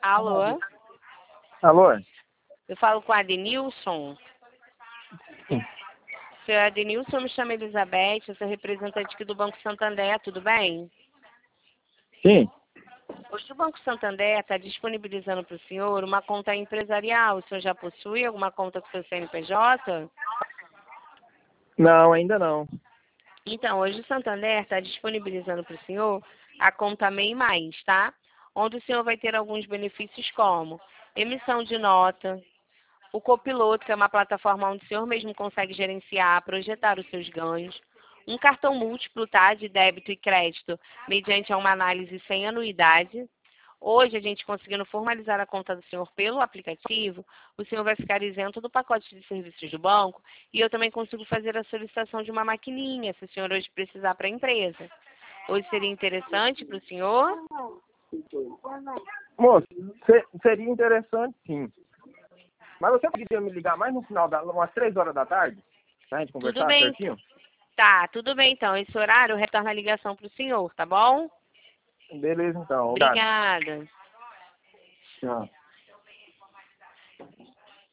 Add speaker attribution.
Speaker 1: Alô?
Speaker 2: Alô?
Speaker 1: Eu falo com a Adenilson.
Speaker 2: Sim.
Speaker 1: Senhor Adenilson, me chama Elizabeth, eu sou representante aqui do Banco Santander, tudo bem?
Speaker 2: Sim.
Speaker 1: Hoje o Banco Santander está disponibilizando para o senhor uma conta empresarial. O senhor já possui alguma conta com seu CNPJ?
Speaker 2: Não, ainda não.
Speaker 1: Então, hoje o Santander está disponibilizando para o senhor a conta MEI Mais, tá? Onde o senhor vai ter alguns benefícios como emissão de nota, o Copiloto, que é uma plataforma onde o senhor mesmo consegue gerenciar, projetar os seus ganhos, um cartão múltiplo, tá, de débito e crédito, mediante uma análise sem anuidade. Hoje, a gente conseguindo formalizar a conta do senhor pelo aplicativo, o senhor vai ficar isento do pacote de serviços do banco e eu também consigo fazer a solicitação de uma maquininha, se o senhor hoje precisar para a empresa. Hoje seria interessante para o senhor?
Speaker 2: Moço, seria interessante sim. Mas você poderia me ligar mais no final, umas 3 horas da tarde? Pra gente
Speaker 1: Tudo
Speaker 2: conversar
Speaker 1: bem.
Speaker 2: certinho?
Speaker 1: Tá, tudo bem então. Esse horário retorna a ligação para o senhor, tá bom?
Speaker 2: Beleza, então. Obrigado.
Speaker 1: Obrigada.
Speaker 2: Tchau.